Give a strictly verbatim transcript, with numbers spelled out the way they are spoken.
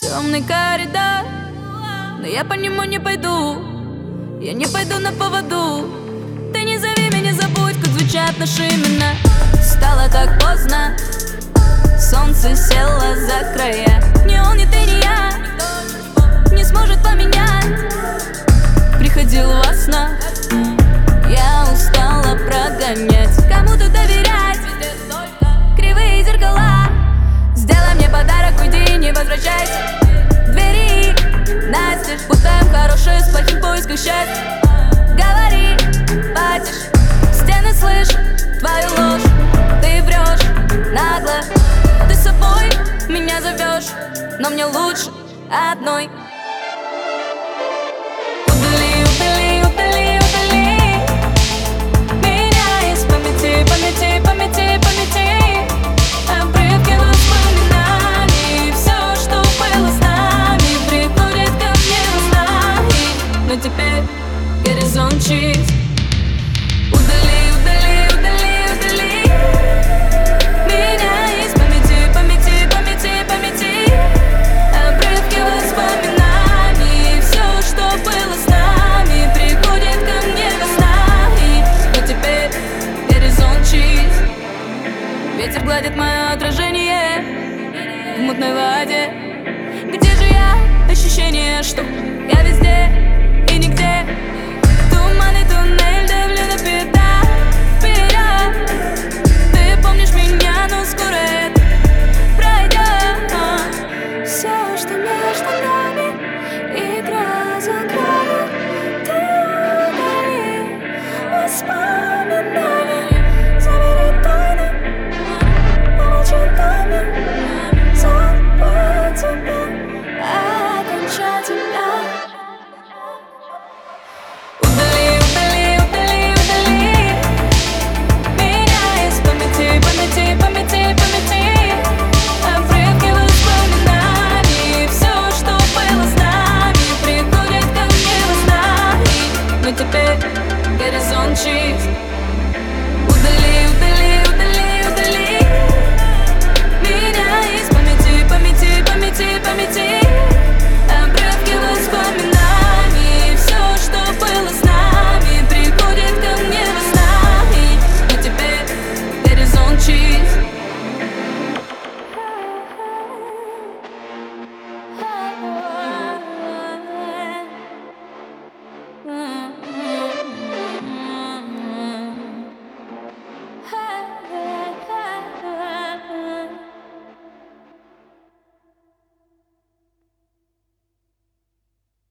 Темный коридор, но я по нему не пойду. Я не пойду на поводу. Ты не зови меня, забудь, как звучат наши имена. Стало так поздно, солнце село за края. Не он, не ты, не я не сможет поменять. Приходил во снах, я устала прогонять. Кому-то доверять, кривые зеркала. Сделай мне подарок, уйди, не возвращайся. Двери настежь, путаем хорошее с плохим в поисках счастья. Говори, потише, стены слышат твою ложь. Ты врешь нагло, ты с собой меня зовешь, но мне лучше одной. Удали, удали, удали, удали меня из памяти, памяти, памяти, памяти. Обрывки воспоминаний, все, что было с нами, приходит ко мне во снах. Но теперь горизонт чист. Удали, удали, удали, удали меня из памяти, памяти, памяти, памяти. Обрывки воспоминаний, все, что было с нами, приходит ко мне во снах. Но теперь горизонт чист. Ветер гладит мое отражение в мутной воде. Где же я? Ощущение, что я везде и нигде. Туман и туннель.